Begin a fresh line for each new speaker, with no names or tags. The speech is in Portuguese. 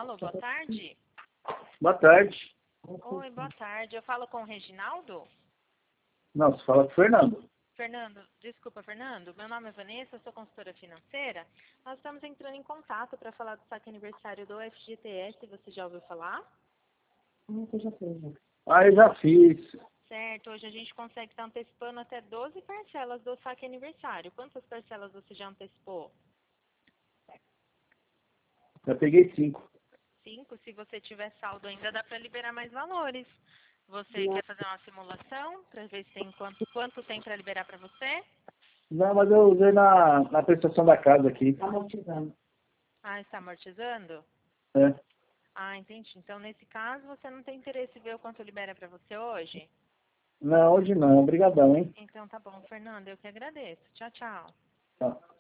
Alô, boa tarde.
Boa tarde.
Oi, boa tarde. Eu falo com o Reginaldo?
Não, você fala com o Fernando.
Desculpa, Fernando. Meu nome é Vanessa, eu sou consultora financeira. Nós estamos entrando em contato para falar do saque aniversário do FGTS. Você já ouviu falar?
Eu já fiz. Ah, eu já fiz.
Certo, hoje a gente consegue estar antecipando até 12 parcelas do saque aniversário. Quantas parcelas você já antecipou?
Já peguei 5.
5. Se você tiver saldo ainda dá para liberar mais valores. Você quer fazer uma simulação para ver se tem quanto tem para liberar para você?
Não, mas eu usei na prestação da casa aqui.
Tá amortizando.
Ah, está amortizando?
É.
Ah, entendi. Então, nesse caso, você não tem interesse em ver o quanto libera para você hoje?
Não, hoje não. Obrigadão, hein?
Então, tá bom, Fernanda, eu que agradeço. Tchau, tchau.
Tá.